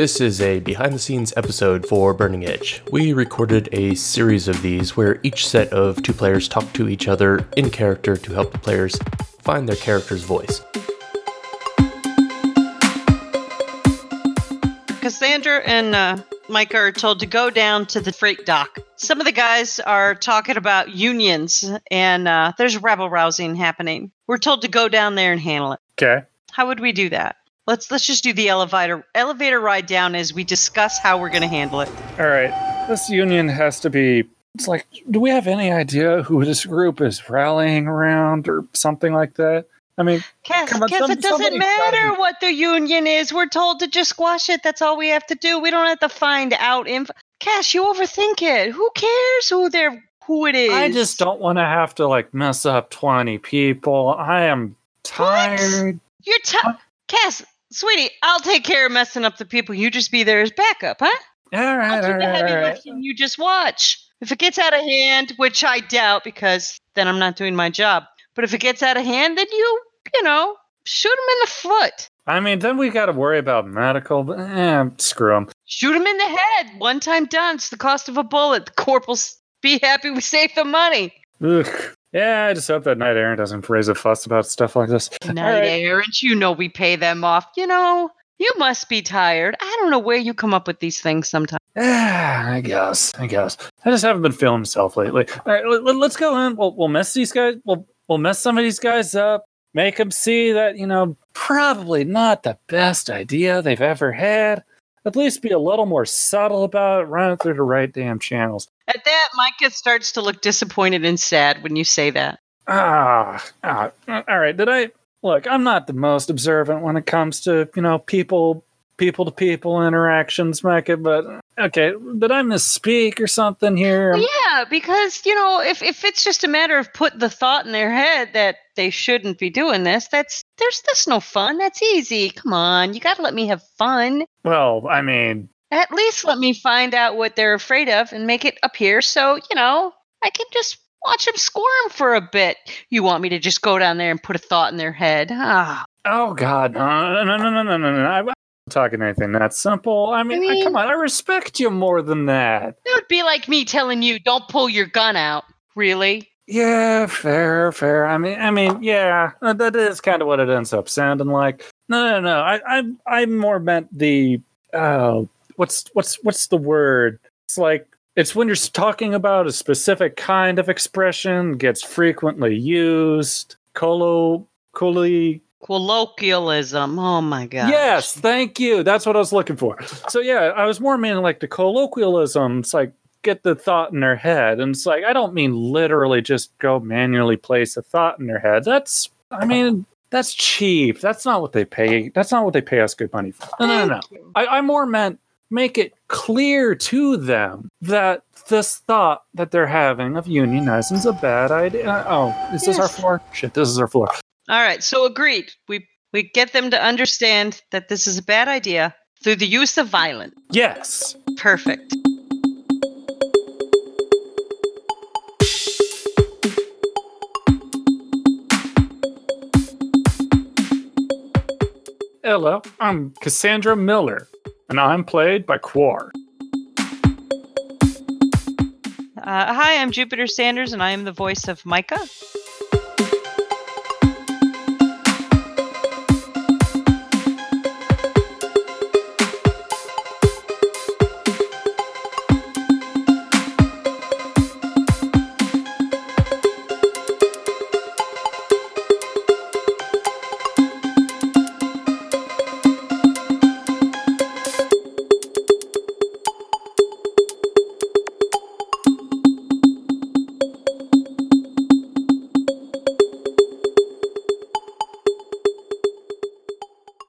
This is a behind-the-scenes episode for Burning Edge. We recorded a series of these where each set of two players talk to each other in character to help the players find their character's voice. Cassandra and Micah are told to go down to the freight dock. Some of the guys are talking about unions, and there's rabble-rousing happening. We're told to go down there and handle it. Okay. How would we do that? Let's just do the elevator ride down as we discuss how we're going to handle it. All right. This union has to be... It's like, do we have any idea who this group is rallying around or something like that? I mean, Cass, it doesn't matter what the union is. We're told to just squash it. That's all we have to do. We don't have to find out info. Cass, you overthink it. Who cares who it is? I just don't want to have to, mess up 20 people. I am tired. What? You're Cass, sweetie, I'll take care of messing up the people. You just be there as backup, huh? All right, I'll do the heavy lifting. You just watch. If it gets out of hand, which I doubt because then I'm not doing my job. But if it gets out of hand, then you shoot him in the foot. I mean, then we got to worry about medical. Screw him. Shoot him in the head. One time done. It's the cost of a bullet. The corporals be happy we saved the money. Ugh. Yeah, I just hope that Knight Errant doesn't raise a fuss about stuff like this. Knight Errant, we pay them off. You must be tired. I don't know where you come up with these things sometimes. I guess. I just haven't been feeling myself lately. All right, let's go in. We'll mess these guys. We'll mess some of these guys up. Make them see that, probably not the best idea they've ever had. At least be a little more subtle about it, run it through the right damn channels. At that, Micah starts to look disappointed and sad when you say that. All right. Look, I'm not the most observant when it comes to, people-to-people interactions, Micah, but okay, did I misspeak or something here? Well, yeah, because, if it's just a matter of putting the thought in their head that they shouldn't be doing this, that's no fun. That's easy. Come on, you gotta let me have fun. Well, I mean... At least let me find out what they're afraid of and make it appear so, I can just watch them squirm for a bit. You want me to just go down there and put a thought in their head? Oh, God. No. I'm not talking anything that simple. I mean, come on. I respect you more than that. It would be like me telling you, don't pull your gun out. Really? Yeah, fair. I mean, yeah, that is kind of what it ends up sounding like. No. I more meant the... What's the word? It's when you're talking about a specific kind of expression gets frequently used. Colloquialism. Oh my god. Yes, thank you. That's what I was looking for. So yeah, I was more meaning the colloquialism. It's get the thought in their head, and it's I don't mean literally just go manually place a thought in their head. That's cheap. That's not what they pay. That's not what they pay us good money for. No. I more meant make it clear to them that this thought that they're having of unionizing is a bad idea. Is this our floor? Shit, this is our floor. All right, so agreed. We get them to understand that this is a bad idea through the use of violence. Yes. Perfect. Hello, I'm Cassandra Miller, and I'm played by Quar. Hi, I'm Jupiter Sanders, and I am the voice of Micah.